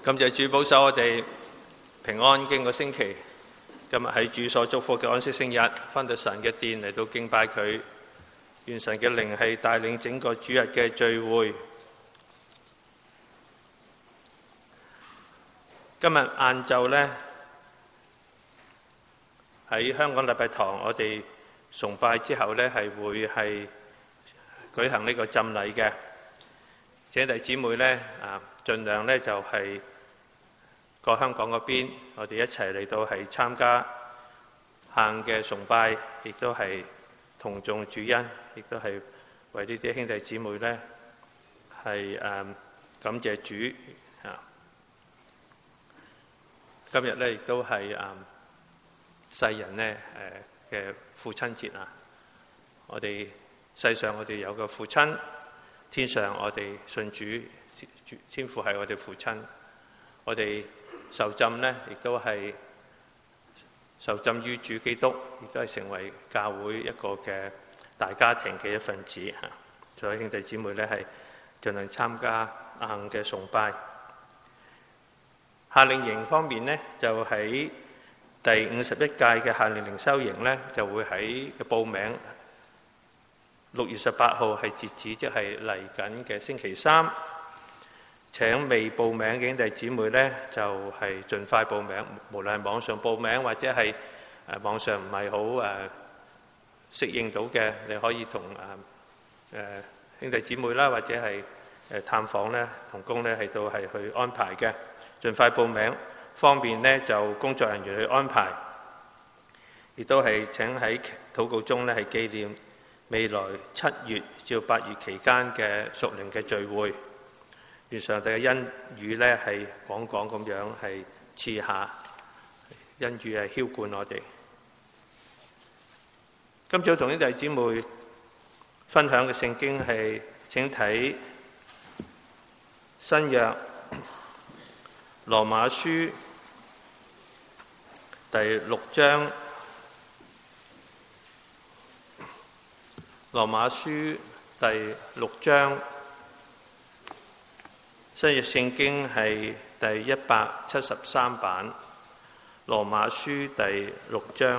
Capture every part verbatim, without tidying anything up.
感謝主保守我哋平安經過星期，今日喺主所祝福嘅安息聖日，返到神嘅殿嚟到敬拜佢，願神嘅靈係帶領整個主日嘅聚會。今日晏晝呢，喺香港禮拜堂，我哋崇拜之後呢，係會係舉行呢個浸禮嘅，姐弟姊妹呢，啊，盡量呢就係過香港嗰邊，我哋一齊嚟到係參加行嘅崇拜，亦都係同眾主恩，亦都係為呢啲兄弟姊妹呢係誒感謝主啊！今日呢亦都係誒世人呢誒嘅父親節啊！我哋世上我哋有個父親，天上我哋信主，天父係我哋父親，我哋受浸呢，亦都係受浸於主基督，亦都係成為教會一個嘅大家庭嘅一份子嚇。所有兄弟姊妹呢，係盡量參加行嘅崇拜。夏令營方面呢，就喺第五十一屆嘅夏令靈修營呢，就會喺嘅報名六月十八號係截止，即係嚟緊嘅星期三。請未報名嘅兄弟姊妹呢，就係盡快報名，無論係網上報名或者係誒網上唔係好誒適應到嘅，你可以同誒誒兄弟姊妹啦，或者係誒探訪咧、同工咧，係到係去安排嘅，盡快報名，方便呢就工作人員去安排，亦都係請喺禱告中呢係紀念未來七月至八月期間嘅屬靈嘅聚會。願上帝嘅恩雨呢係廣廣咁樣係賜下，恩雨係澆灌我哋。今早同兄弟姊妹分享嘅聖經係，請睇新約羅馬書第六章，羅馬書第六章。新約聖經係第一百七十三版，羅馬書第六章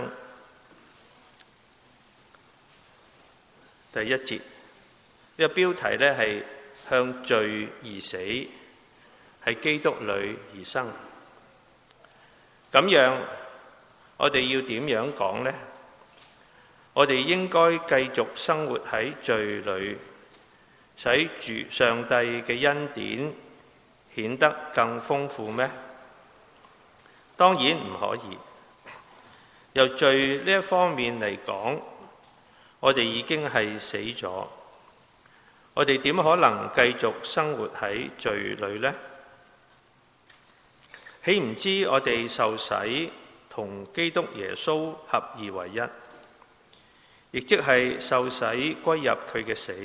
第一節。呢個標題呢係向罪而死，喺基督裏而生。咁樣我哋要點樣講呢？我哋應該繼續生活喺罪裏，使住上帝嘅恩典顯得更豐富咩？當然唔可以。由罪呢一方面嚟講，我哋已經係死咗。我哋點可能繼續生活喺罪裏呢？豈唔知我哋受洗同基督耶穌合而為一，亦即係受洗歸入佢嘅死。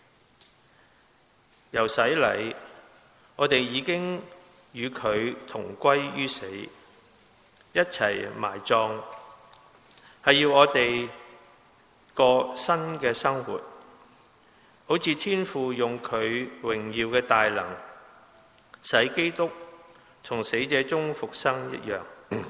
由洗禮，我哋已經與佢同歸於死，一齊埋葬，係要我哋過新嘅生活，好似天父用佢榮耀嘅大能，使基督從死者中復生一樣。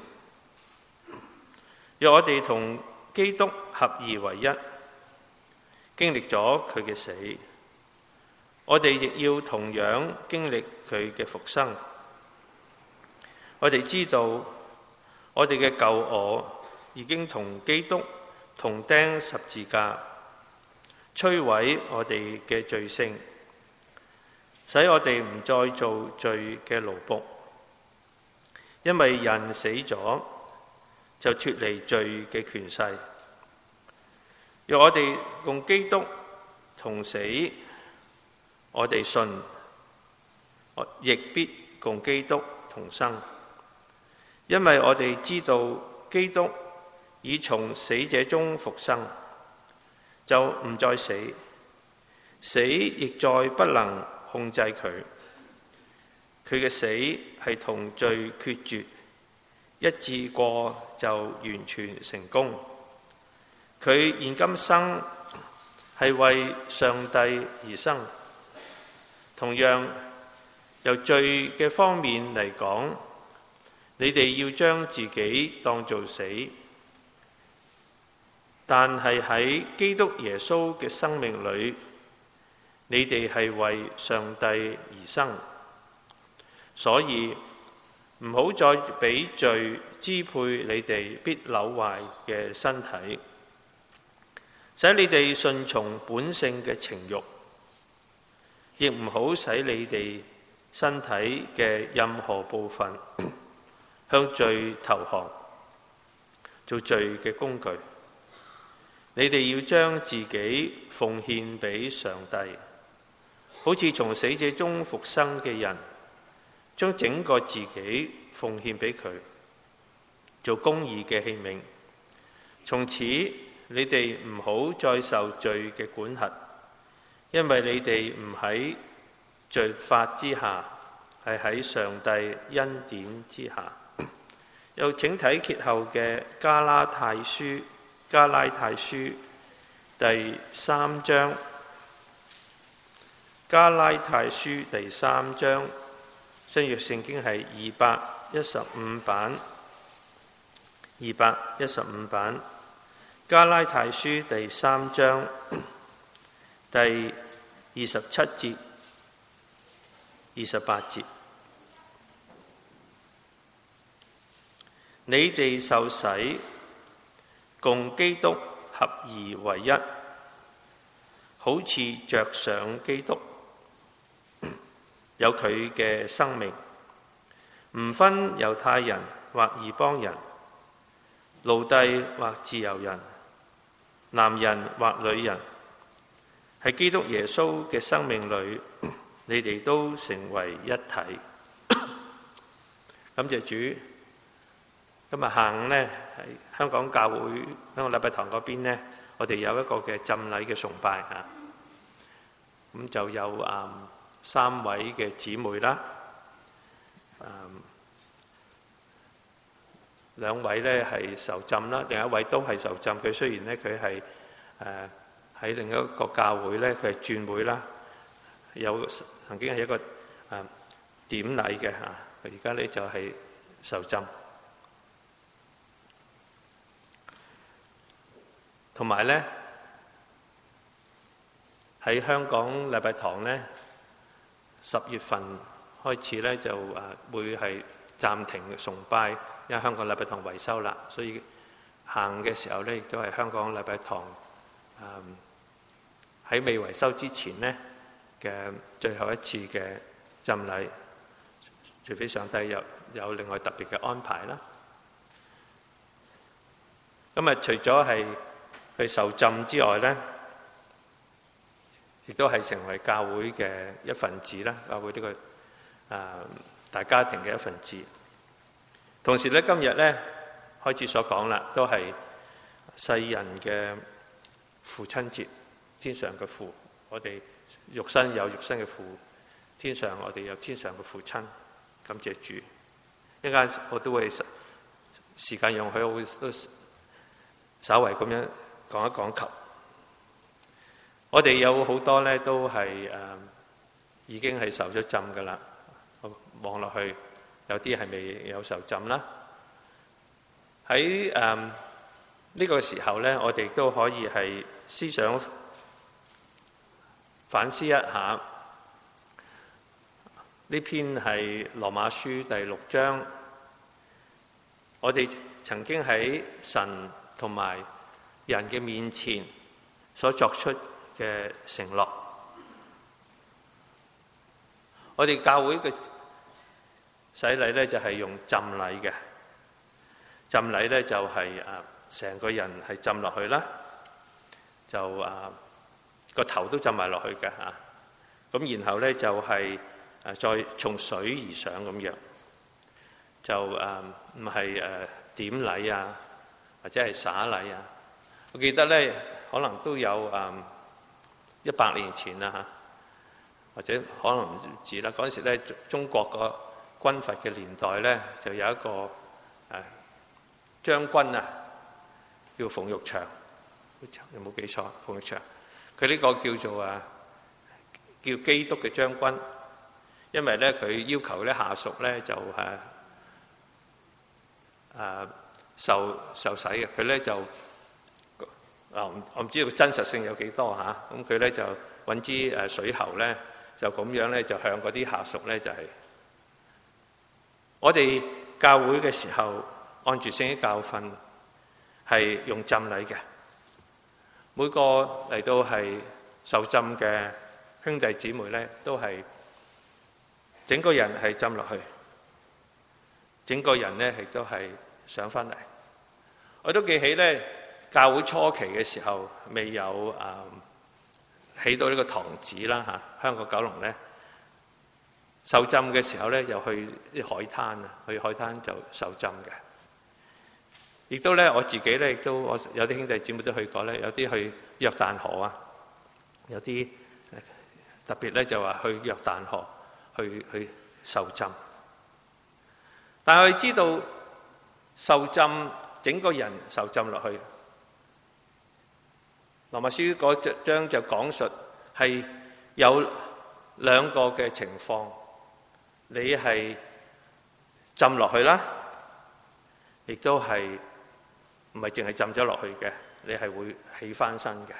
若我哋同基督合而為一，經歷咗佢嘅死，我哋亦要同樣經歷佢嘅復生。我哋知道，我哋嘅舊我已經同基督同釘十字架，摧毀我哋嘅罪性，使我哋唔再做罪嘅奴僕。因為人死咗，就脫離罪嘅權勢。若我哋共基督同死，我哋信，亦必共基督同生，因為我哋知道基督已從死者中復生，就唔再死，死亦再不能控制佢。佢嘅死係同罪決絕，一致過就完全成功。佢現今生係為上帝而生。同樣， 由罪嘅方面嚟講，你哋要將自己當做死，但係喺基督耶穌嘅生命裏，你哋係為上帝而生，所以唔好再俾罪支配你哋必朽壞嘅身體，使你哋順從本性嘅情慾，亦唔好使你哋身體嘅任何部分向罪投降，做罪嘅工具。你哋要將自己奉獻俾上帝，好似從死者中復生嘅人，將整個自己奉獻俾佢，做公義嘅器皿。從此你哋唔好再受罪嘅管轄，因為你哋唔喺罪法之下，係喺上帝恩典之下。又請睇揭後嘅加拉太書，加拉太書第三章，加拉太書第三章，新約聖經係二百一十五版，二百一十五版，加拉太書第三章第二十七節、二十八節。你哋受洗，共基督合而為一，好似着上基督，有佢嘅生命，唔分猶太人或異邦人，奴隸或自由人，男人或女人，喺基督耶穌嘅生命裏，你哋都成為一體。感謝主。今日下午呢，喺香港教會香港禮拜堂嗰邊呢，我哋有一個嘅浸禮嘅崇拜啊。咁就有啊、嗯、三位嘅姊妹啦，嗯，兩位呢係受浸啦，另一位都係受浸。佢雖然呢，佢係誒喺另一個教會呢，佢係轉會啦，有曾經係一個誒、呃、點禮嘅嚇，佢而家呢就係受浸。同埋呢，喺香港禮拜堂呢，十月份開始呢，就誒會係暫停崇拜，因為香港禮拜堂維修啦，所以行嘅時候呢，亦都係香港禮拜堂喺、嗯、未維修之前呢嘅最後一次嘅浸禮，除非上帝有有另外特別嘅安排啦。今日除咗係佢受浸之外呢，亦都係成為教會嘅一份子啦，教會呢、這個誒、呃、大家庭嘅一份子。同時呢，今日呢開始所講啦，都係世人嘅父親節，天上嘅父，我哋肉身有肉身嘅父，天上我哋有天上嘅父親，感謝主。一陣間我都會時間容許，我會都稍為咁樣講一講及，我哋有好多咧都係誒、呃、已經係受咗浸㗎喇。望落去有啲係未有受浸啦。喺誒呢個時候咧，我哋都可以係思想反思一下。呢篇係羅馬書第六章，我哋曾經喺神同埋人嘅面前所作出嘅承諾，我哋教會嘅洗禮咧就係用浸禮嘅，浸禮咧就係誒成個人係浸落去啦，就誒個頭都浸埋落去嘅嚇，咁然後咧就係誒再從水而上咁樣，就誒唔係誒點禮啊，或者係灑禮啊。我記得咧，可能都有誒一百年前啦嚇，或者可能唔止啦。嗰陣時咧，中國個軍閥嘅年代咧，就有一個誒將軍啊，叫馮玉祥，有冇記錯？馮玉祥，佢呢個叫做啊叫基督嘅將軍， 因為咧佢要求咧下屬咧就誒誒受受洗嘅，佢咧就啊我唔知道真實性有幾多嚇，咁佢咧就揾支誒水喉咧，就咁樣咧就向嗰啲下屬咧就係、是、我哋教會嘅時候按住聖經教訓係用浸禮嘅，每個嚟到係受浸嘅兄弟姊妹咧都係整個人係浸落去，整個人咧亦都係上翻嚟。我都記起咧教會初期嘅時候未有誒起到呢個堂址啦嚇，香港九龍咧受浸嘅時候咧又去啲海灘啊，去海灘就受浸嘅。亦都咧我自己咧亦都我有啲兄弟姊妹都去過咧，有啲去約旦河啊，有啲特別咧就話去約旦河去去受浸。但係我哋知道受浸整個人受浸落去，羅馬書嗰章就講述係有兩個嘅情況，你係浸落去啦，亦都係唔係淨係浸咗落去嘅，你係會起翻身嘅。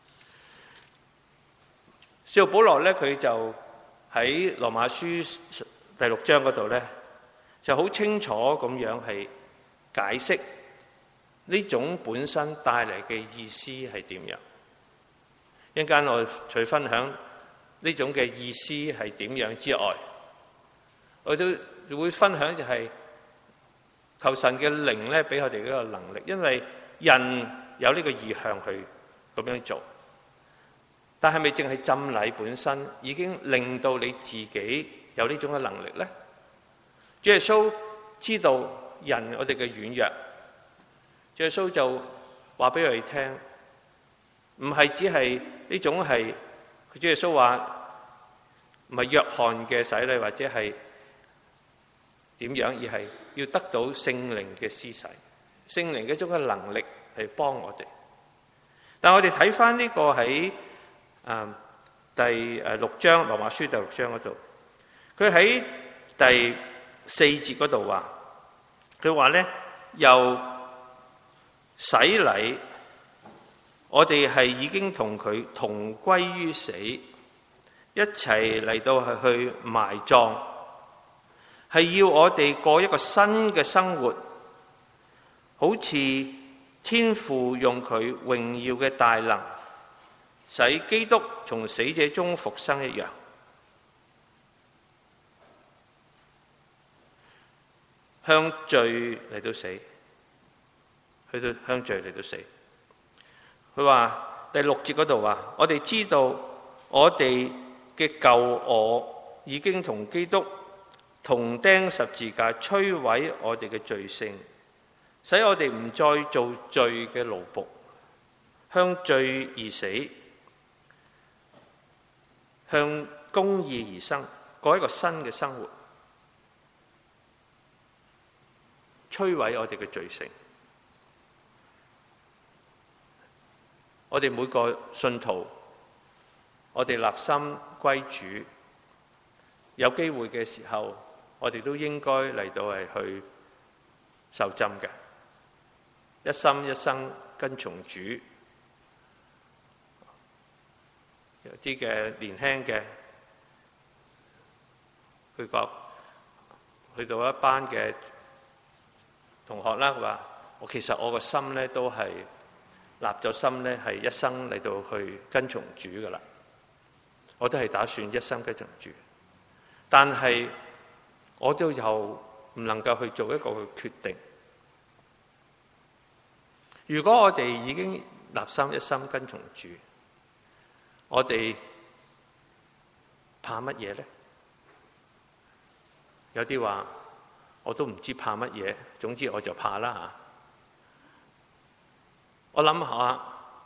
使徒保羅咧，佢就喺羅馬書第六章嗰度咧，就好清楚咁樣係解釋呢種本身帶嚟嘅意思係點樣。一陣間我除分享呢種嘅意思係點樣之外，我都會分享就係求神嘅靈咧，俾我哋呢個能力，因為人有呢個意向去咁樣做。但係咪淨係浸禮本身已經令到你自己有呢種嘅能力咧？主耶穌知道人我哋嘅軟弱，主耶穌就話俾我哋聽，唔係只係呢種係，主耶穌話唔係約翰嘅洗禮或者係點樣，而係要得到聖靈嘅施洗，聖靈嘅一種嘅能力嚟幫我哋。但我哋睇翻呢個喺誒第誒六章羅馬書第六章嗰度，佢喺第四節嗰度話，佢話咧由洗禮，我哋係已經同佢同歸於死，一齊嚟到係去埋葬，係要我哋過一個新嘅生活，好似天父用佢榮耀嘅大能使基督從死者中復生一樣，向罪嚟到死，去到向罪嚟到死。佢話第六節嗰度話，我哋知道我哋嘅舊我已經同基督同釘十字架，摧毀我哋嘅罪性，使我哋唔再做罪嘅奴僕，向罪而死，向公義而生，過一個新嘅生活，摧毀我哋嘅罪性。我哋每個信徒，我哋立心歸主，有機會嘅時候，我哋都應該嚟到係去受浸嘅，一心一生跟從主。有啲嘅年輕嘅，佢講去到一班嘅同學啦，話我其實我個心咧都係立咗心咧，係一生嚟到去跟從主噶啦，我都係打算一生跟從主，但係我都又唔能夠去做一個決定。如果我哋已經立心一生跟從主，我哋怕乜嘢咧？有啲話我都唔知怕乜嘢，總之我就怕啦吓。我諗下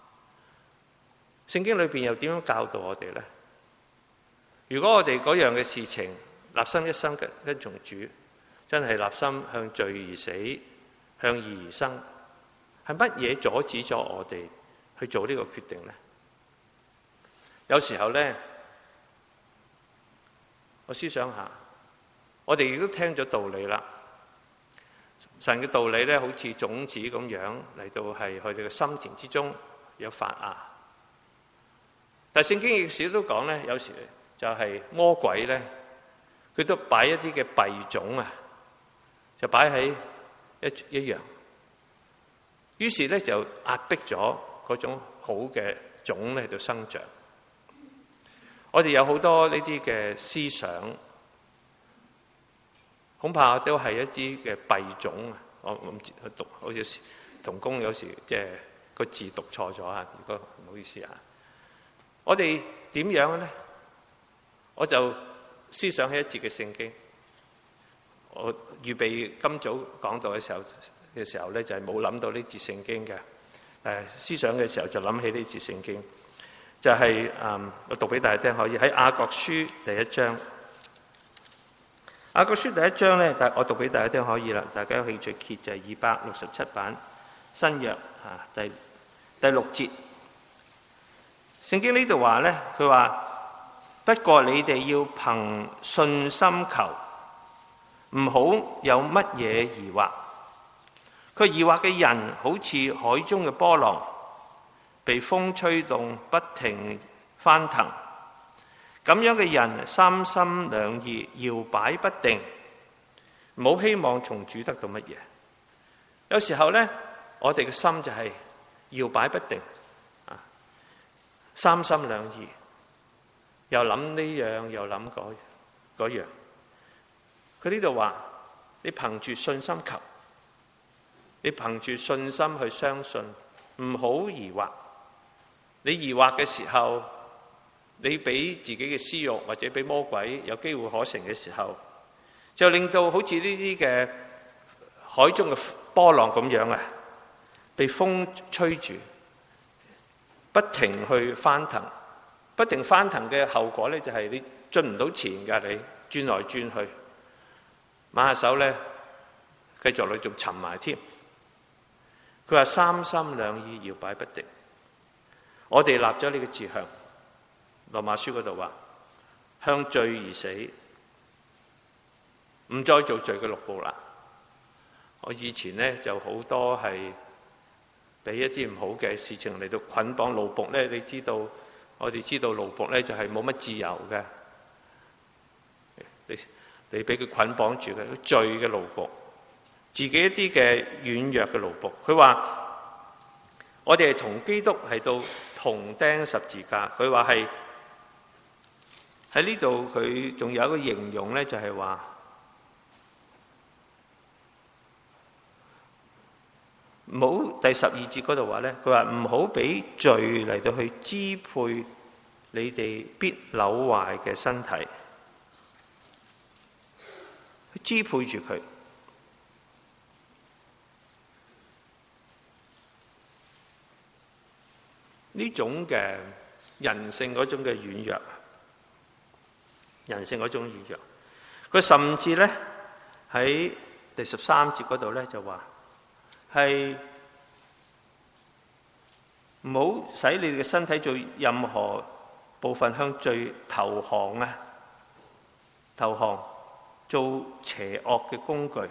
聖經裏邊又點樣教導我哋咧？如果我哋嗰樣嘅事情立心一生跟跟從主，真係立心向罪而死，向義而生，係乜嘢阻止咗我哋去做呢個決定咧？有時候咧， 我思想下，我哋亦都聽咗道理啦。神嘅道理咧，好似種子咁樣嚟到係佢哋嘅心田之中有發芽。但係聖經亦時都講咧，有時就係魔鬼咧，佢都擺一啲嘅弊種啊，就擺喺一一樣，於是咧就壓迫咗嗰種好嘅種咧喺度生長。我哋有好多呢啲嘅思想，恐怕都係一啲嘅弊種啊！我我唔知去讀，好似同工有時即係個字讀錯咗啊！如果唔好意思啊，我哋點樣咧？我就思想起一節嘅聖經。我預備今早講道嘅時候嘅時候咧，就係冇諗到呢節聖經嘅。誒，思想嘅時候就諗起呢節聖經。就係、是、誒、嗯，我讀俾大家聽可以喺雅各書第一章。雅各書第一章咧，就我讀俾大家聽可以啦。大家有興趣揭就係二百六十七版新約啊，第第六節。聖經呢度話咧，佢話不過你哋要憑信心求，唔好有乜嘢疑惑。佢疑惑嘅人好似海中嘅波浪，被風吹動，不停翻騰。咁樣嘅人三心兩意，搖擺不定，唔好希望從主得到乜嘢。有時候咧，我哋嘅心就係搖擺不定啊，三心兩意，又諗呢樣，又諗嗰嗰樣。佢呢度話：你憑住信心求，你憑住信心去相信，唔好疑惑。你疑惑嘅時候，你俾自己嘅私慾或者俾魔鬼有機會可乘嘅時候，就令到好似呢啲嘅海中嘅波浪咁樣啊，被風吹住，不停去翻騰，不停翻騰嘅後果咧，就係你進唔到前㗎，你轉來轉去，馬下手咧，繼續你仲沉埋添。佢話三心兩意，搖擺不定。我哋立咗呢個志向，羅馬書嗰度話向罪而死，唔再做罪嘅奴僕啦。我以前咧就好多係俾一啲唔好嘅事情嚟到捆綁奴僕咧，你知道我哋知道奴僕咧就係冇乜自由嘅，你你俾佢捆綁住嘅罪嘅奴僕，自己一啲嘅軟弱嘅奴僕。佢話我哋係同基督係到同釘十字架。佢話係喺呢度，佢仲有一個形容咧，就係話唔好，第十二節嗰度話咧，佢話唔好俾罪嚟到去支配你哋必朽壞嘅身體，去支配住佢。呢種嘅人性嗰種嘅軟弱，人性嗰種軟弱，佢甚至咧喺第十三節嗰度咧就話係唔好使你哋嘅身體做任何部分向罪投降啊，投降做邪惡嘅工具，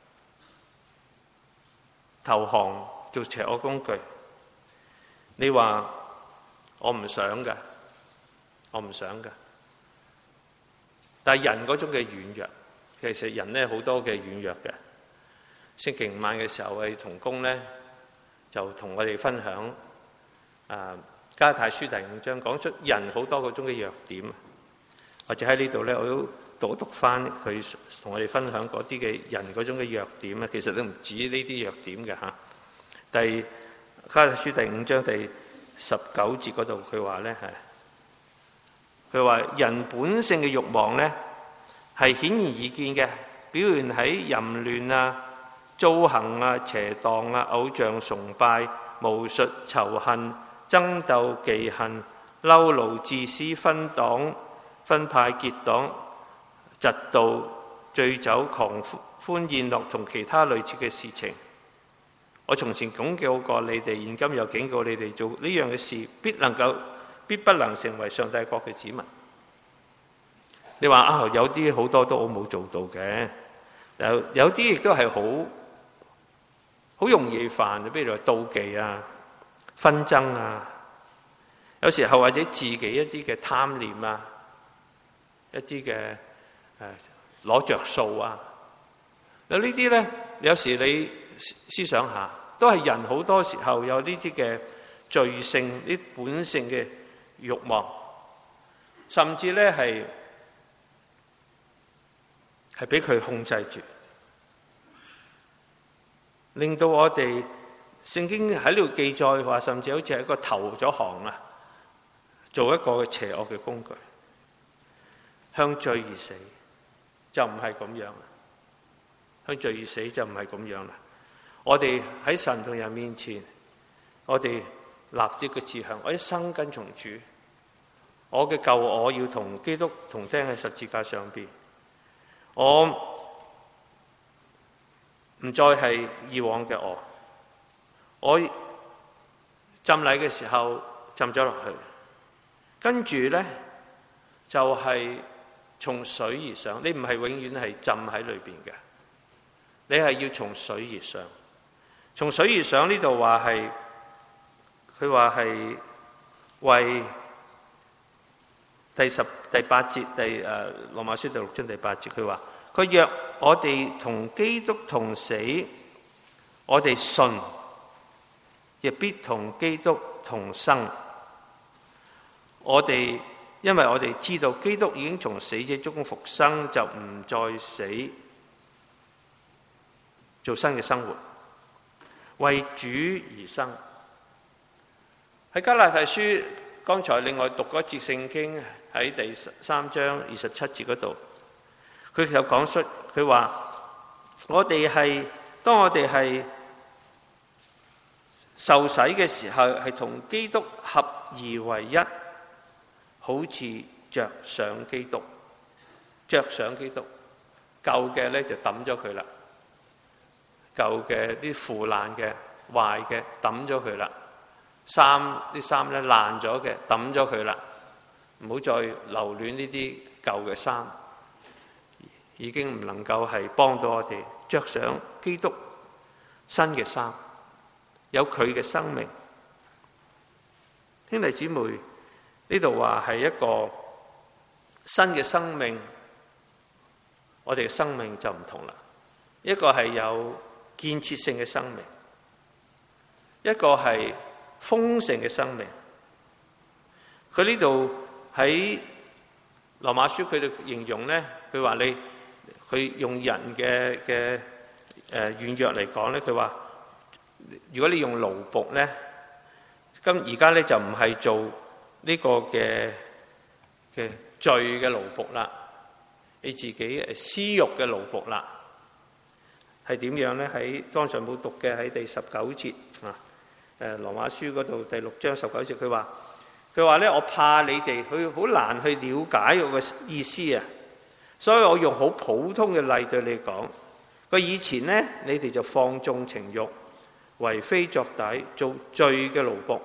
投降做邪惡工具。你話我唔想㗎，我唔想㗎。但係人嗰種嘅軟弱，其實人咧好多嘅軟弱嘅。星期五晚嘅時候，我哋同工咧就同我哋分享啊加拉太書第五章，講出人好多嗰種嘅弱點。或者喺呢度咧，我都讀一讀翻佢同我哋分享嗰啲嘅人嗰種嘅弱點啊。其實都唔止呢啲弱點嘅嚇。第加拉太書第五章第十九節嗰度，佢話咧係，佢話人本性嘅慾望咧係顯而易見嘅，表現喺淫亂啊、糟行啊、邪蕩啊、偶像崇拜、巫術、仇恨、爭鬥、忌恨、嬲怒、自私、分黨、分派、結黨、嫉妒、醉酒、狂歡宴樂同其他類似嘅事情。我從前警告過你哋，現今又警告你哋，做呢樣嘅事必能夠必不能成為上帝國嘅子民。 你話啊，有啲好多都我冇做到嘅，有有啲亦都係好好容易犯，比如話妒忌啊、紛爭啊，有時候或者自己一啲嘅貪念啊，一啲嘅誒攞着數啊，有呢啲咧，有時你思想下，都係人好多時候有呢啲嘅罪性、啲本性嘅慾望，甚至咧係係俾佢控制住，令到我哋聖經喺呢度記載話，甚至好似係一個投咗行啊，做一個邪惡嘅工具，向罪而死，就唔係咁樣啦。向罪而死就唔係咁樣啦。我哋喺神同人面前，我哋立志嘅志向，我一生跟從主，我嘅舊我要同基督同釘喺十字架上邊，我唔再係以往嘅我。我浸禮嘅時候浸咗落去，跟住咧就係、是、從水而上。你唔係永遠係浸喺裏邊嘅，你係要從水而上。從水而上呢度話係，佢話係為第十第八節第誒羅馬書第六章第八節，佢話佢若我哋同基督同死，我哋信亦必同基督同生。我哋因為我哋知道基督已經從死者中復生，就唔再死，做新嘅生活，為主而生。喺加拉太書，剛才另外讀嗰節聖經喺第三章二十七節嗰度，佢有講出，佢話我哋係當我哋係受洗嘅時候，係同基督合而為一，好似着上基督，着上基督，舊嘅咧就抌咗佢啦，舊嘅啲腐爛嘅、壞嘅抌咗佢啦，衫啲衫咧爛咗嘅抌咗佢啦，唔好再留戀呢啲舊嘅衫，已經唔能夠係幫到我哋着上基督新嘅衫，有佢嘅生命。兄弟姊妹，呢度話係一個新嘅生命，我哋嘅生命就唔同啦。一個係有建設性嘅生命，一個係豐盛嘅生命。佢呢度喺羅馬書佢哋形容咧，佢話你佢用人嘅嘅誒軟弱嚟講咧，佢話如果你用奴僕咧，咁而家咧就唔係做呢個嘅嘅罪嘅奴僕啦，你自己誒私欲嘅奴僕啦，係點樣咧？喺剛才冇讀嘅喺第十九節啊，誒羅馬書嗰度第六章十九節，佢話佢話咧，我怕你哋佢好難去了解我嘅意思啊，所以我用好普通嘅例對你講。佢以前咧，你哋就放縱情慾，為非作歹，做罪嘅奴僕。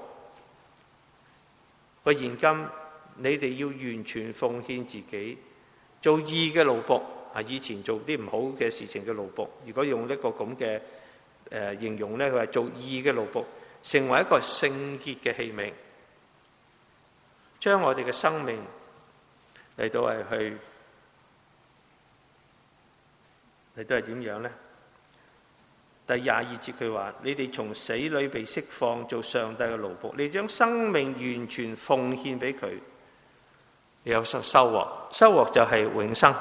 佢現今你哋要完全奉獻自己，做義嘅奴僕。啊，以前做啲唔好嘅事情嘅奴僕，如果用一個咁嘅誒形容咧，佢話做義嘅奴僕，成為一個聖潔嘅器皿，將我哋嘅生命嚟到係去嚟到係點樣咧？第廿二節佢話：你哋從死裏被釋放，做上帝嘅奴僕，你將生命完全奉獻俾佢，你有收收穫。收穫就係永生，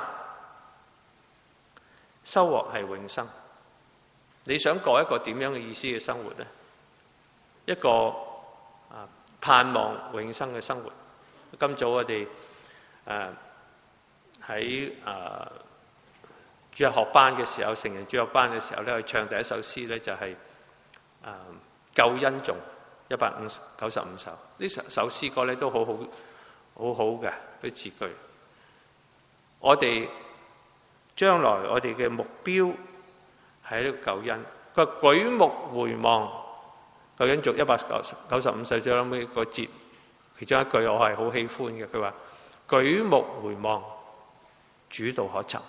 收穫係永生。你想過一個點樣嘅意思嘅生活呢？一個啊盼望永生嘅生活。今早我哋誒喺誒主日學班嘅時候，成人主日學班嘅時候咧，去唱第一首詩咧，就係、是、誒、呃、救恩頌一百五九十五首。呢首首詩歌咧都好好好好嘅啲字句。我哋將來我哋嘅目標係呢個救恩。佢話舉目回望，救恩頌一百九十五首最後尾個節，其中一句我係好喜歡嘅。佢話舉目回望， 主道可尋。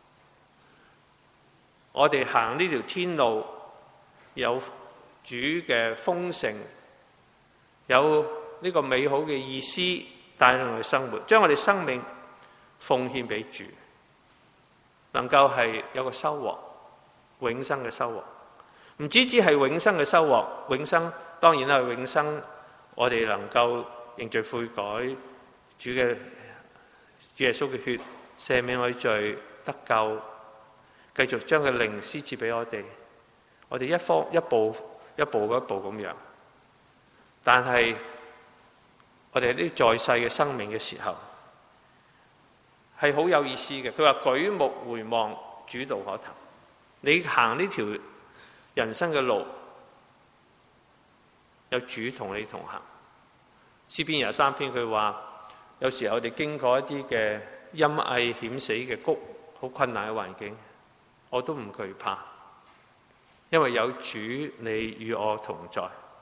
我哋行呢條天路，有主嘅豐盛，有呢個美好嘅意思帶領我哋生活，將我哋生命奉獻俾主，能夠係有個收穫，永生嘅收穫。唔止止係永生嘅收穫，永生當然係永生，我哋能夠認罪悔改，主嘅主耶穌嘅血赦免我哋罪，得救，繼續將佢靈施賜俾我哋，我哋一方一步一步一步咁樣。但係我哋喺啲在世嘅生命嘅時候，係好有意思嘅。佢話舉目回望，主道可尋。你行呢條人生嘅路，有主同你同行。詩篇廿三篇佢話，有時候我哋經過一啲嘅陰翳險死嘅谷，好困難嘅環境，我都唔懼怕，因為有主你與我同在，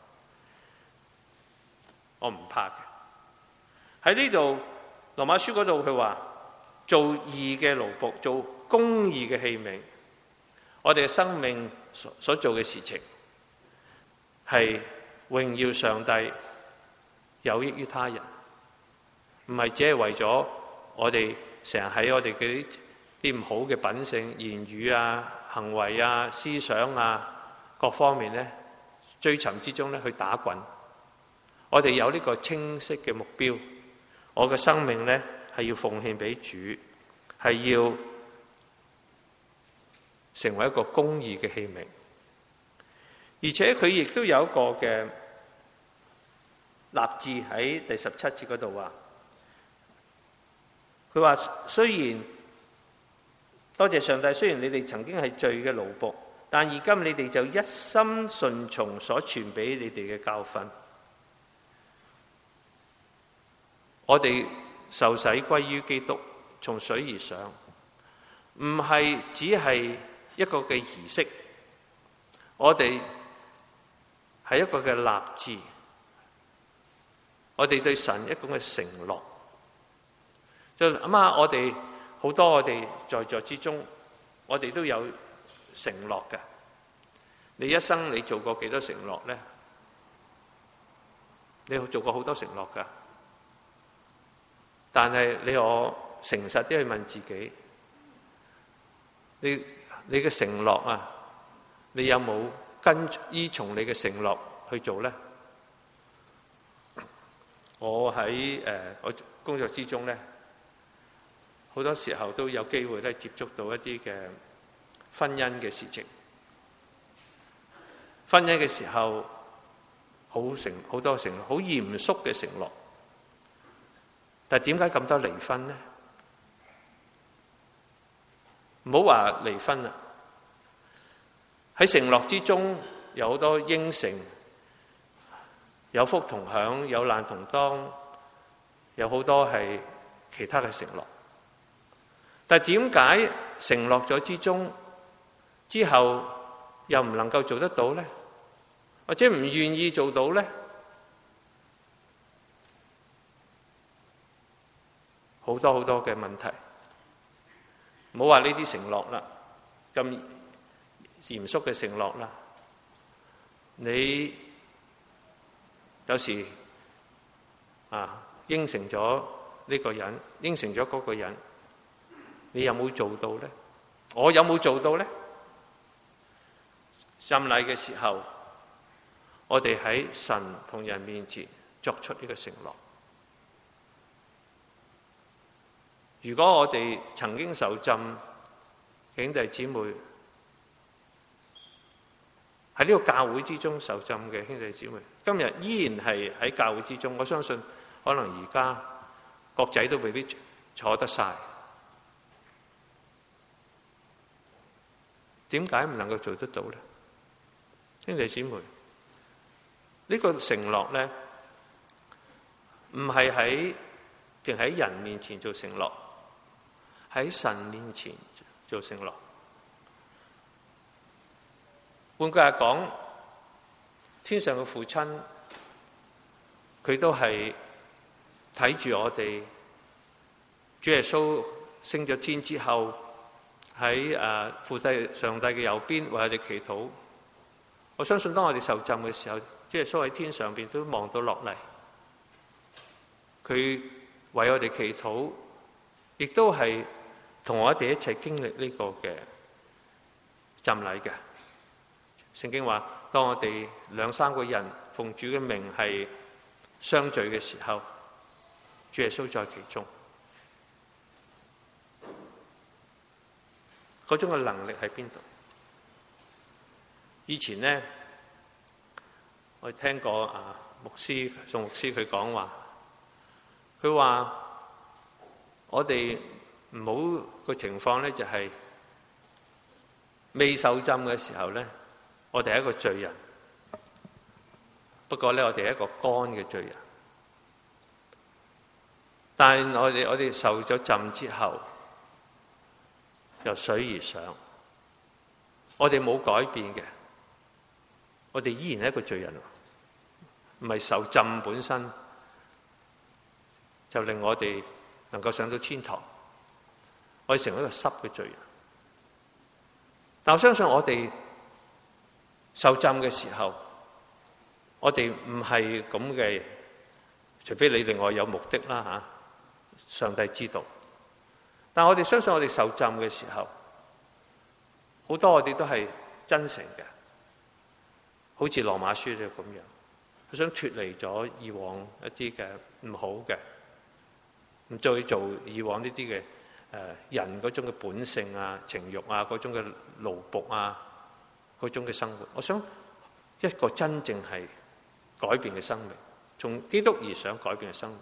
我唔怕嘅。喺呢度羅馬書嗰度佢話，做義嘅奴僕，做公義嘅器皿，我哋嘅生命所所做嘅事情係榮耀上帝，有益於他人，唔係只係為咗我哋成日喺我哋嘅啲唔好嘅品性、言語啊、行為啊、思想啊各方面咧追尋之中咧去打滾。我哋有呢個清晰嘅目標，我嘅生命咧係要奉獻俾主，係要成為一個公義嘅器皿。而且佢亦都有一個嘅立志喺第十七節嗰度話，佢話雖然多謝上帝，雖然你哋曾經係罪嘅奴僕，但而今你哋就一心順從所傳俾你哋嘅教訓。我哋受洗歸於基督，從水而上，唔係只係一個嘅儀式，我哋係一個嘅立志，我哋對神一種嘅承諾。就諗下，我哋好多我哋在座之中，我哋都有承諾嘅。你一生你做過幾多承諾咧？你做過好多承諾噶，但係你我誠實啲去問自己，你你嘅承諾啊，你有冇跟依從你嘅承諾去做咧？我喺誒我工作之中咧，好多時候都有機會咧接觸到一啲嘅婚姻嘅事情。婚姻嘅時候，好承好多承諾，好嚴肅嘅承諾。但係點解咁多離婚呢？唔好話離婚啦，喺承諾之中有好多應承，有福同享，有難同當，有好多係其他嘅承諾。但係點解承諾咗之中之後又唔能夠做得到呢？或者唔願意做到呢？好多好多嘅問題。唔好話呢啲承諾啦，咁嚴肅嘅承諾啦，你有時啊應承咗呢個人，應承咗嗰個人，你有冇做到呢？我有冇做到呢？浸禮嘅時候，我哋喺神同人面前作出呢個承諾。如果我哋曾經受浸，兄弟姊妹喺呢個教會之中受浸嘅兄弟姊妹，今日依然係喺教會之中，我相信可能而家國仔都未必坐得晒。點解唔能夠做得到呢？兄弟姊妹，呢個承諾咧，唔係喺淨喺人面前做承諾，喺神面前做承諾。換句話講，天上嘅父親，佢都係睇住我哋主耶穌升咗天之後，喺誒父帝上帝嘅右邊為我哋祈禱。我相信當我哋受浸嘅時候，主耶穌喺天上邊都望到落嚟，佢為我哋祈禱，亦都係同我哋一齊經歷呢個嘅浸禮嘅。聖經話，當我哋兩三個人奉主嘅名係相聚嘅時候，主耶穌在其中。嗰種嘅能力喺邊度？以前呢，我聽過啊牧師宋牧師佢講話，佢話我哋唔好個情況咧，就係未受浸嘅時候咧，我哋係一個罪人。不過咧，我哋係一個乾嘅罪人。但係我哋我哋受咗浸之後，由水而上，我哋冇改變嘅，我哋依然係一個罪人，唔係受浸本身就令我哋能夠上到天堂，我哋成為一個濕嘅罪人。但我相信我哋受浸嘅時候，我哋唔係咁嘅，除非你另外有目的啦吓，上帝知道。但我哋相信我哋受浸嘅時候，好多我哋都係真誠嘅，好似羅馬書就咁樣，佢想脫離咗以往一啲嘅唔好嘅，唔再做以往呢啲嘅誒人嗰種嘅本性啊、情慾啊、嗰種嘅奴僕啊、嗰種嘅生活。我想一個真正係改變嘅生命，從基督而想改變嘅生命。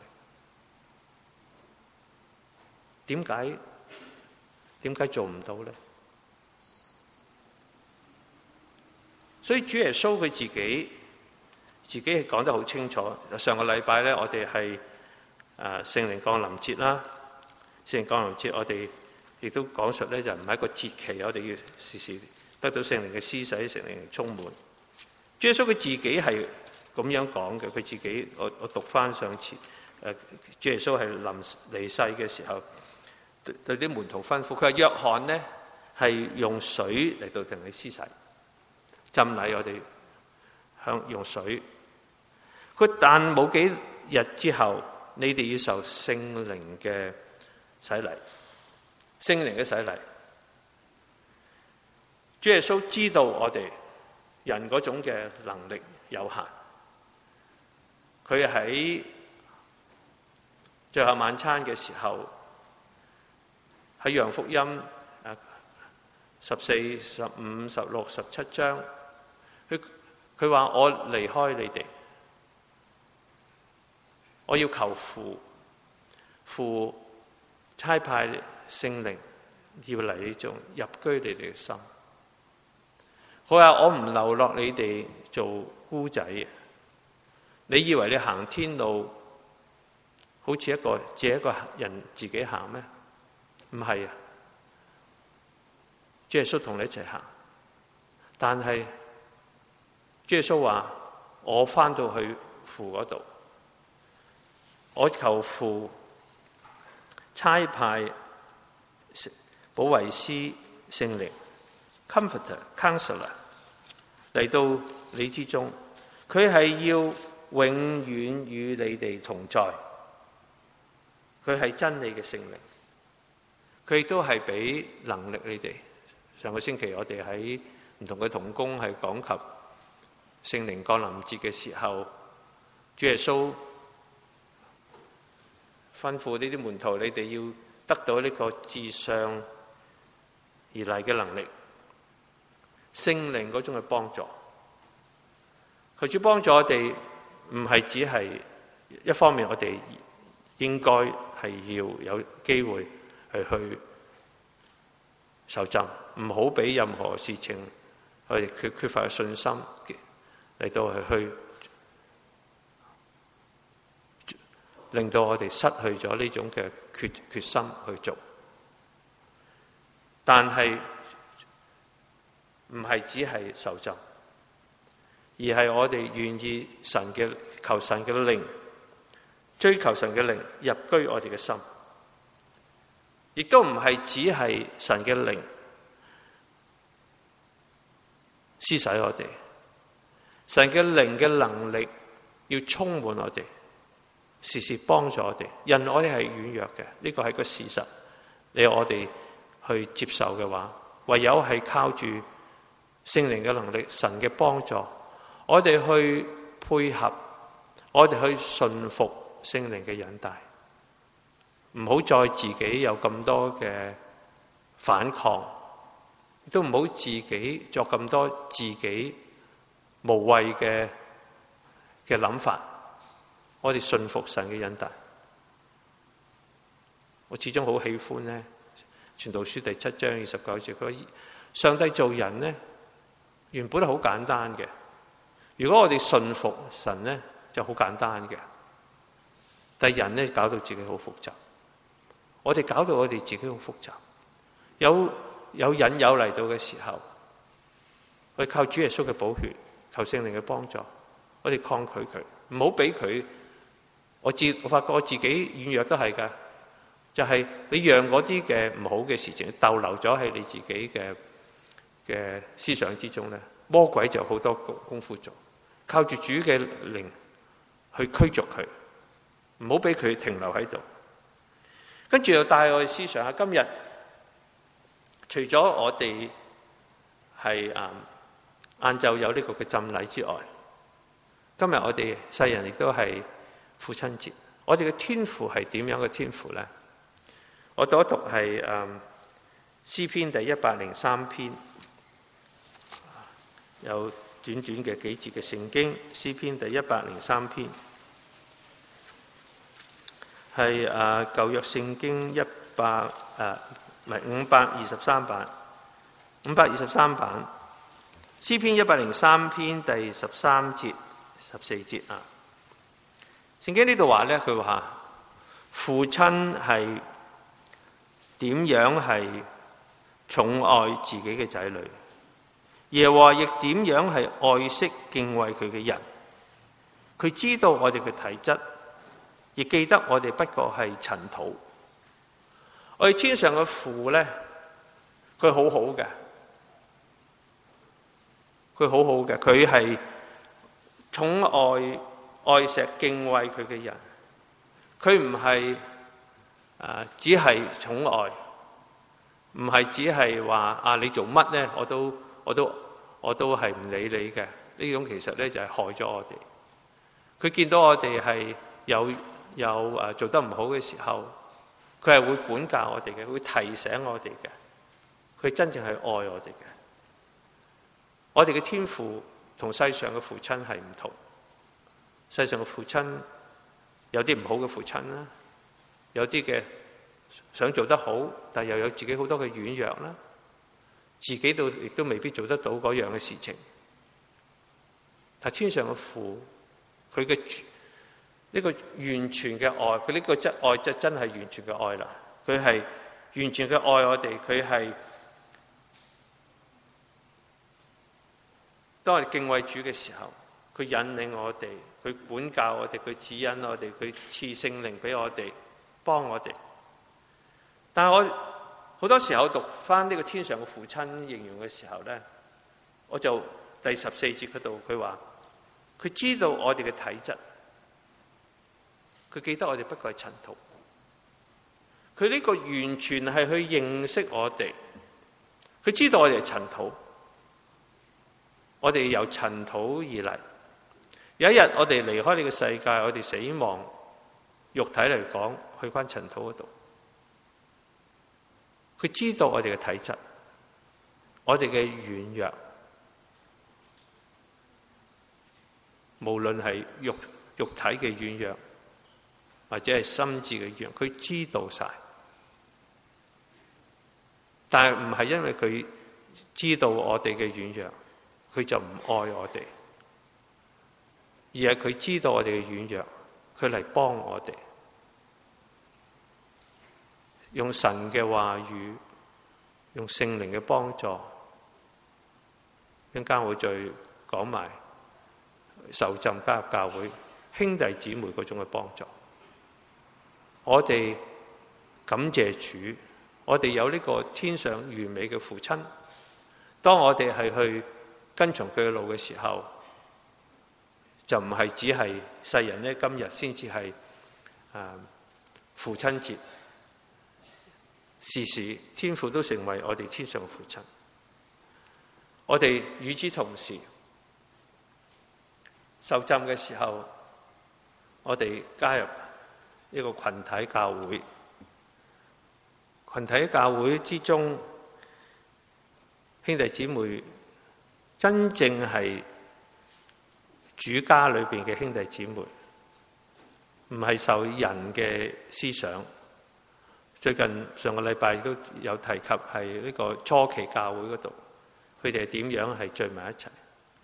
點解點解做唔到咧？所以主耶穌佢自己自己係講得好清楚。上個禮拜咧，我哋係誒聖靈降臨節啦。聖靈降臨節我哋亦都講述咧，就唔係一個節期，我哋要時時得到聖靈嘅施洗，聖靈充滿。主耶穌佢自己係咁樣講嘅，佢自己我我讀翻上次誒，主耶穌係臨離世嘅時候，對啲門徒吩咐，佢話約翰呢係用水嚟到同你施洗浸禮，我哋向用水。佢但冇幾日之後，你哋要受聖靈嘅洗禮，聖靈嘅洗禮。主耶穌知道我哋人嗰種嘅能力有限，佢喺最後晚餐嘅時候。喺《約翰福音》十四、十五、十六、十七章，佢佢話：我離開你哋，我要求父，父差派聖靈要嚟呢種入居你哋嘅心。佢話：我唔留落你哋做孤仔，你以為你行天路好似一個借一個人自己行咩？唔係啊！主耶穌同你一齊行，但係主耶穌話：我翻到去父嗰度，我求父差派保惠師聖靈 Comforter、Counselor 嚟到你之中，佢係要永遠與你哋同在，佢係真理嘅聖靈。佢亦都係俾能力你哋。上個星期我哋喺唔同嘅同工係講及聖靈降臨節嘅時候，主耶穌吩咐呢啲門徒，你哋要得到呢個自上而嚟嘅能力，聖靈嗰種嘅幫助。佢主幫助我哋，唔係只係一方面，我哋應該係要有機會係去受浸，唔好俾任何事情我哋缺缺乏信心嚟到係去令到我哋失去咗呢種嘅決決心去做。但係唔係只係受浸，而係我哋願意神嘅求神嘅靈，追求神嘅靈入居我哋嘅心。 亦都唔係只係神嘅靈施洗我哋，神嘅靈嘅能力要充滿我哋，時時幫助我哋。人我哋係軟弱嘅，呢個係個事實。你我哋去接受嘅話，唯有係靠住聖靈嘅能力、神嘅幫助，我哋去配合，我哋去順服聖靈嘅引帶，唔好再自己有咁多嘅反抗，亦都唔好自己作咁多自己無謂嘅嘅諗法。我哋順服神嘅引帶。我始終好喜歡呢《傳道書》第七章二十九節，佢話上帝做人呢，原本係好簡單嘅。如果我哋順服神呢，就好簡單嘅。但係人呢，搞到自己好複雜。我哋搞到我哋自己好複雜。有有引誘嚟到嘅時候，我哋靠主耶穌嘅寶血，求聖靈嘅幫助，我哋抗拒佢，唔好俾佢。我自我發覺我自己軟弱都係噶，就係、是、你讓嗰啲嘅唔好嘅事情逗留咗喺你自己嘅嘅思想之中咧，魔鬼就好多功夫做，靠住主嘅靈去驅逐佢，唔好俾佢停留喺度。跟住又帶我哋思想下，今日除咗我哋係誒晏晝有呢個嘅浸禮之外，今日我哋世人亦都係父親節。我哋嘅天父係點樣嘅天父咧？我讀一讀係誒詩篇第一百零三篇，有短短嘅幾節嘅聖經。詩篇第一百零三篇係誒舊約聖經一百誒唔係五百二十三版，五百二十三版詩篇一百零三篇第十三節十四節啊。聖經呢度話咧，佢話父親係點樣係寵愛自己嘅仔女，耶和華亦點樣係愛惜敬畏佢嘅人。佢知道我哋嘅體質，亦記得我哋不過係塵土。我哋天上嘅父咧，佢好好嘅，佢好好嘅，佢係寵愛愛錫敬畏佢嘅人。佢唔係誒只係寵愛，唔係只係話啊你做乜咧，我都我都我都係唔理你嘅。呢種其實咧就係害咗我哋。佢見到我哋係有有誒做得唔好嘅時候，佢係會管教我哋嘅，會提醒我哋嘅。佢真正係愛我哋嘅。我哋嘅天父同世上嘅父親係唔同。世上嘅父親有啲唔好嘅父親啦，有啲嘅想做得好，但又有自己好多嘅軟弱啦，自己都亦都未必做得到嗰樣嘅事情。但天上嘅父，佢嘅呢個完全嘅愛，佢呢個真愛就真係完全嘅愛啦。佢係完全嘅愛我哋，佢係當我哋敬畏主嘅時候，佢引領我哋，佢管教我哋，佢指引我哋，佢賜聖靈俾我哋，幫我哋。但係我好多時候讀翻呢個天上嘅父親形容嘅時候咧，我就第十四節嗰度佢話，佢知道我哋嘅體質，佢記得我哋不過係塵土。佢呢個完全係去認識我哋，佢知道我哋係塵土，我哋由塵土而嚟。有一日我哋離開呢個世界，我哋死亡，肉體嚟講去返塵土嗰度。佢知道我哋嘅體質，我哋嘅軟弱，無論係肉肉體嘅軟弱，或者係心智嘅軟弱，佢知道晒。但係唔係因為佢知道我哋嘅軟弱，佢就唔愛我哋。而係佢知道我哋嘅軟弱，佢嚟幫我哋，用神嘅話語，用聖靈嘅幫助，一陣間會再講埋受浸加入教會兄弟姊妹嗰種嘅幫助。我哋感謝主， 我哋有呢個天上完美嘅父親。當我哋係去跟從佢嘅路嘅時候，就唔係只係世人呢今日先至係誒父親節，時時天父都成為我哋天上嘅父親。我哋與之同時，受浸嘅時候，我哋加入一個群體教會。群體教會之中，兄弟姊妹真正係主家裏邊嘅兄弟姊妹，唔係受人嘅思想。最近上個禮拜都有提及係呢個初期教會嗰度，佢哋係點樣係聚埋一齊。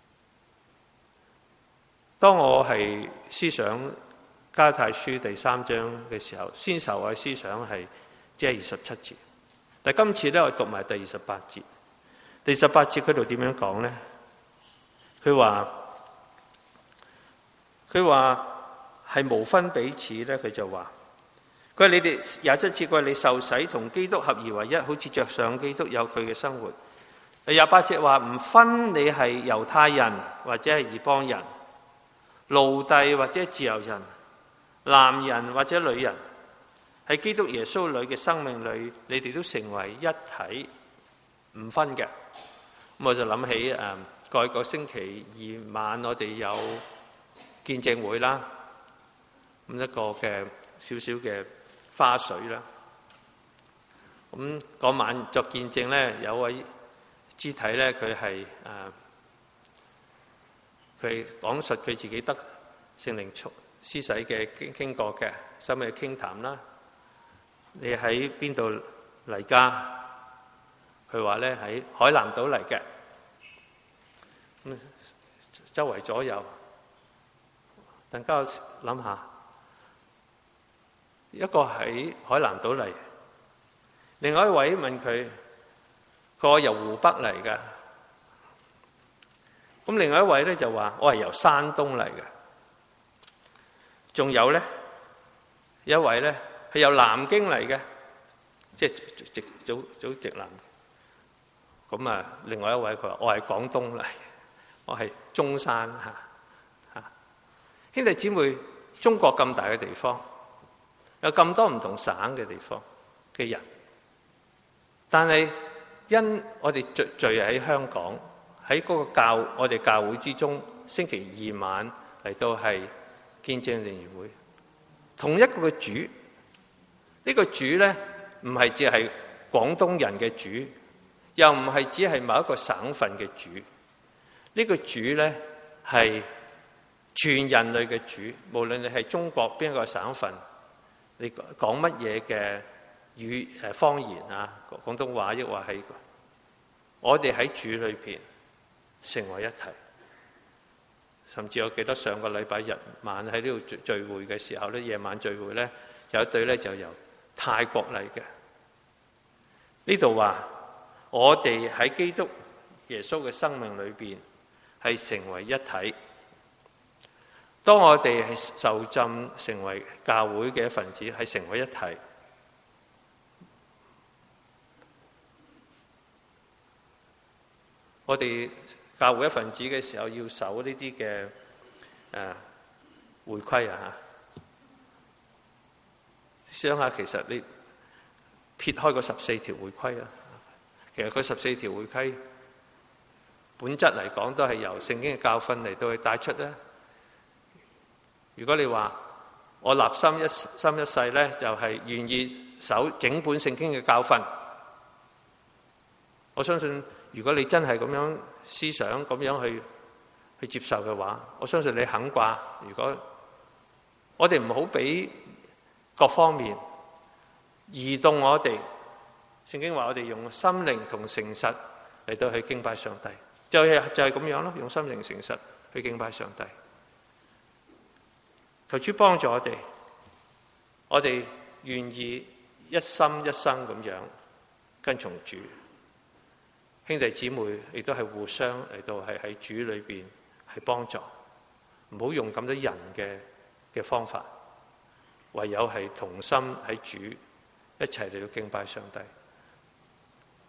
當我係思想加拉太書第三章嘅時候，先受嘅思想係即係二十七節，但今次咧我讀埋第二十八節。第十八節佢度點樣講咧？佢話佢話係無分彼此咧，佢就話佢話你哋廿七節，佢話你受洗同基督合而為一，好似着上基督有佢嘅生活。廿八節話唔分你係猶太人或者係異邦人，奴隸或者自由人，男人或者女人，喺基督耶穌裏嘅生命裏，你哋都成為一體，唔分嘅。咁我就諗起誒，過去個星期二晚我哋有見證會啦，咁一個嘅少少嘅花絮啦。咁嗰晚作見證咧，有位肢體咧，佢係誒，佢講述佢自己得聖靈施洗嘅經經過嘅，收尾傾談啦。你喺邊度嚟㗎？佢話咧喺海南島嚟嘅。咁周圍左右，等間我諗下，一個喺海南島嚟，另外一位問佢，佢話由湖北嚟嘅。咁另外一位咧就話我係由山東嚟嘅。仲有咧一位咧係由南京嚟嘅，即係直早早直南。咁啊，另外一位佢話我係廣東嚟，我係中山嚇嚇。兄弟姊妹，中國咁大嘅地方，有咁多唔同省嘅地方嘅人，但係因我哋聚聚喺香港，喺嗰個教我哋教會之中，星期二晚嚟到係見證聯誼會，同一個嘅主，呢個主咧唔係只係廣東人嘅主，又唔係只係某一個省份嘅主，呢個主咧係全人類嘅主，無論你係中國邊一個省份，你講乜嘢嘅語誒方言啊，廣東話抑或係我哋喺主裏邊成為一體。甚至我記得上個禮拜日晚喺呢度聚聚會嘅時候咧，夜晚聚會咧有一對咧就由泰國嚟嘅。呢度話我哋喺基督耶穌嘅生命裏邊係成為一體。當我哋係受浸成為教會嘅一份子，係成為一體。我哋教會一份子嘅時候，要守呢啲嘅誒會規啊！嚇，想下其實你撇開個十四條會規啊，其實嗰十四條會規本質嚟講都係由聖經嘅教訓嚟到去帶出咧。如果你話我立心一心一世咧，就係願意守整本聖經嘅教訓，我相信如果你真係咁樣思想、咁樣去去接受嘅話，我相信你肯掛。如果我哋唔好俾各方面移動我哋，聖經話我哋用心靈同誠實嚟到去敬拜上帝，就係就係咁樣咯，用心靈誠實去敬拜上帝。求主幫助我哋，我哋願意一心一生咁樣跟從主。兄弟姊妹亦都係互相嚟到係喺主裏邊係幫助，唔好用咁多人嘅嘅方法，唯有係同心喺主一齊嚟到敬拜上帝。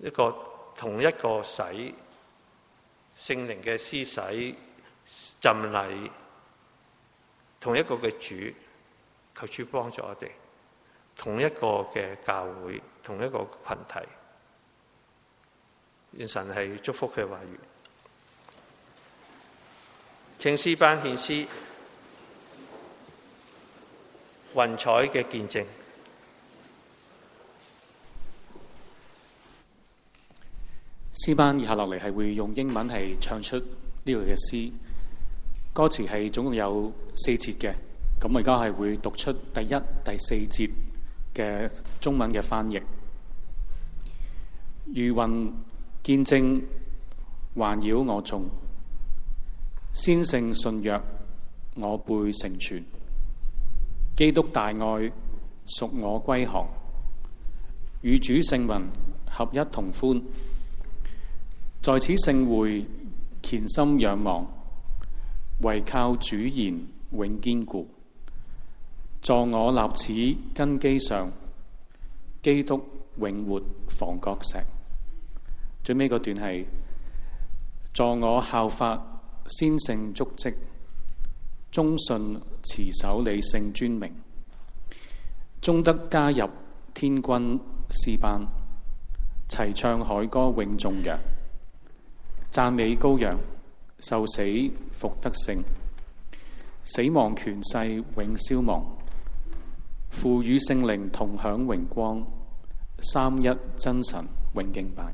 一個同一個洗聖靈嘅施洗浸禮，同一個嘅主，求主幫助我哋，同一個嘅教會，同一個群體。願神係祝福佢嘅話語。請詩班獻詩，雲彩嘅見證。 詩班以下落嚟係會用英文係唱出呢個嘅詩，歌詞係總共有四節嘅，咁我而家係會讀出第一、第四節嘅中文嘅翻譯。如雲見證環繞我眾，先聖信約我輩成全，基督大愛屬我歸航，與主聖民合一同歡。在此盛會，虔心仰望，唯靠主言永堅固。助我立此根基上，基督永活房角石。最尾嗰段係助我效法先聖足跡，忠信持守你聖尊名，終得加入天軍詩班，齊唱海歌永頌揚。讚美羔羊，受死復得勝，死亡權勢永消亡。父與聖靈同享榮光，三一真神永敬拜。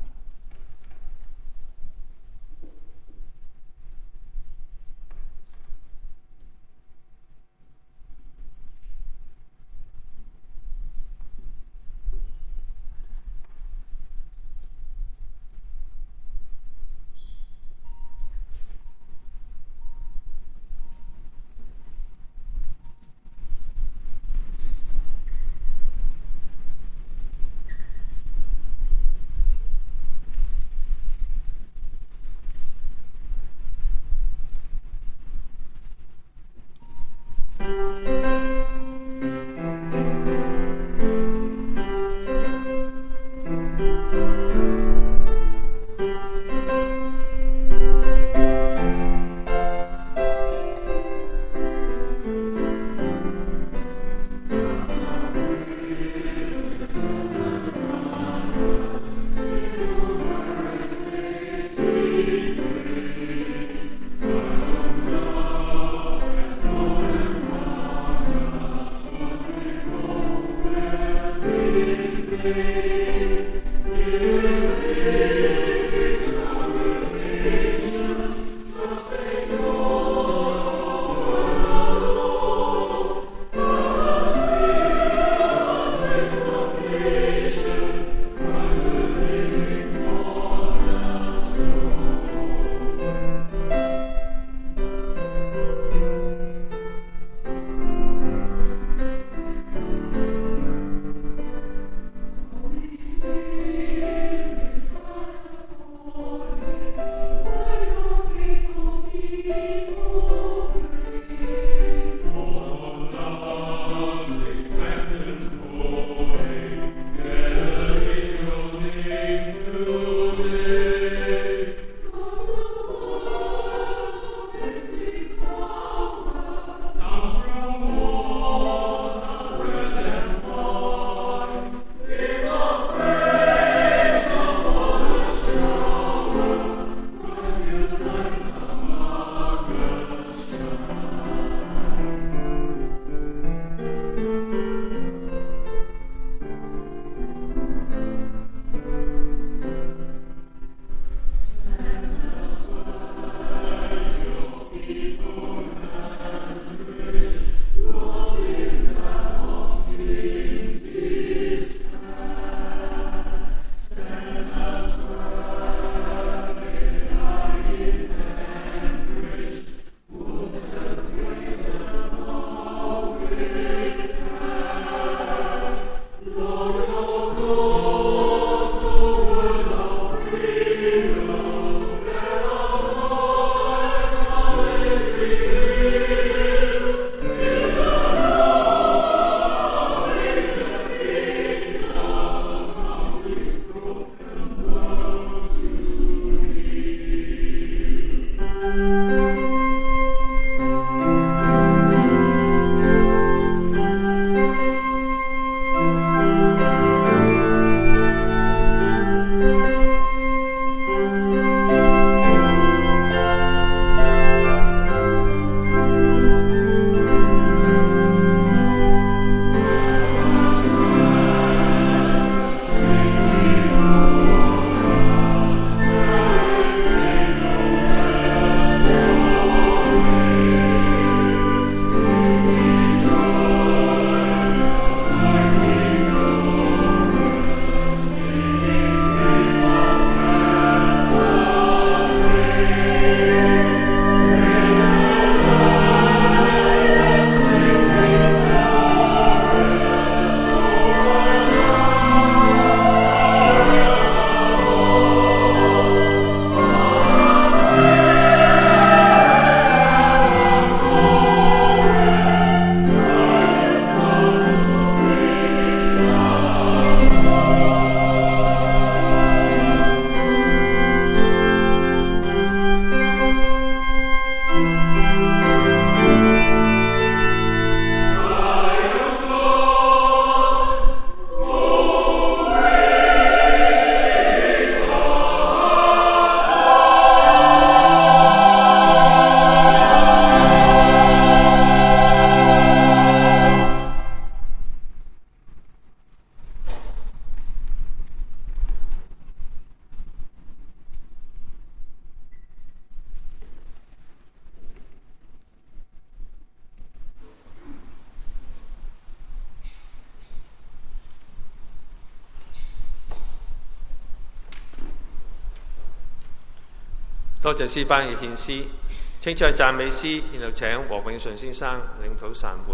多謝詩班嘅獻詩，請唱讚美詩，然後請黃永順先生領禱散會。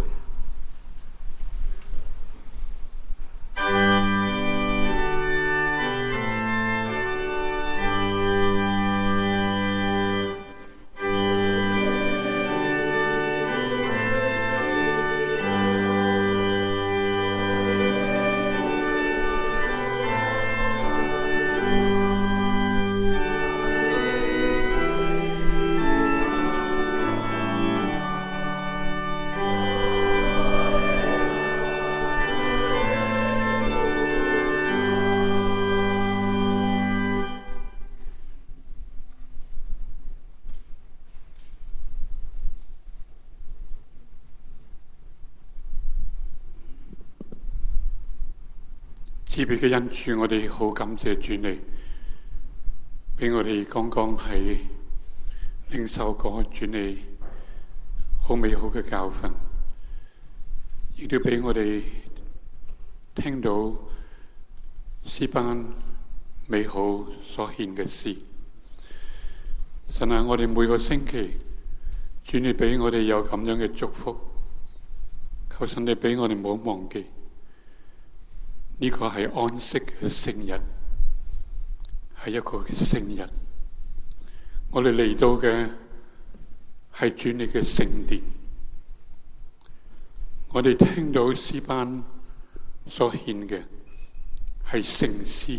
慈悲嘅恩主，我哋好感謝主你，俾我哋剛剛係領受過主你好美好嘅教訓，亦都俾我哋聽到詩班美好所獻嘅詩。神啊，我哋每個星期，主你俾我哋有咁樣嘅祝福，求神你俾我哋唔好忘記。呢個係安息嘅聖日，係一個嘅聖日。我哋嚟到嘅係主你嘅聖殿，我哋聽到詩班所獻嘅係聖詩，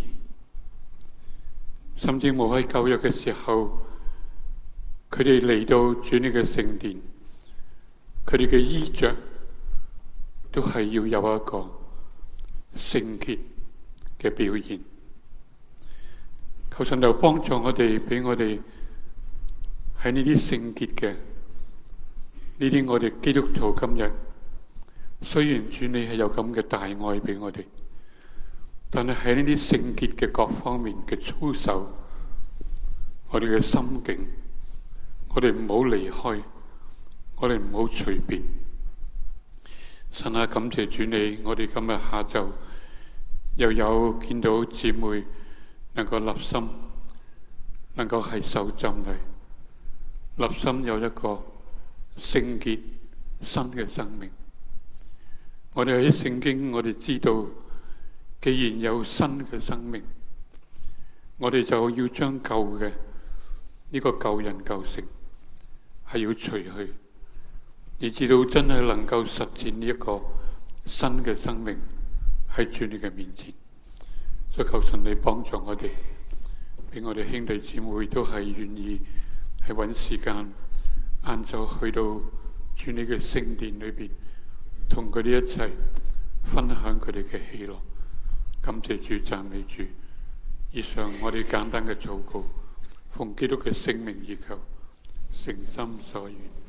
甚至冇喺舊約嘅時候，佢哋嚟到主你嘅聖殿，佢哋嘅衣着都係要有一個聖潔嘅表現。求神就幫助我哋，俾我哋喺呢啲聖潔嘅呢啲我哋基督徒今日，雖然主你係有咁嘅大愛俾我哋，但係喺呢啲聖潔嘅各方面嘅操守，我哋嘅心境，我哋唔好離開，我哋唔好隨便。神啊，感謝主你，我哋今日下晝又有見到姊妹能夠立心，能夠係受浸禮，立心有一個聖潔新嘅生命。我哋喺聖經，我哋知道，既然有新嘅生命，我哋就要將舊嘅呢個舊人舊性係要除去，以至到真係能夠實踐呢一個新嘅生命喺主你嘅面前。所以求神你幫助我哋，俾我哋兄弟姊妹都係願意係揾時間晏晝去到主你嘅聖殿裏邊，同佢哋一齊分享佢哋嘅喜樂。感謝主，讚美主。以上我哋簡單嘅禱告，奉基督嘅聖名而求，誠心所願。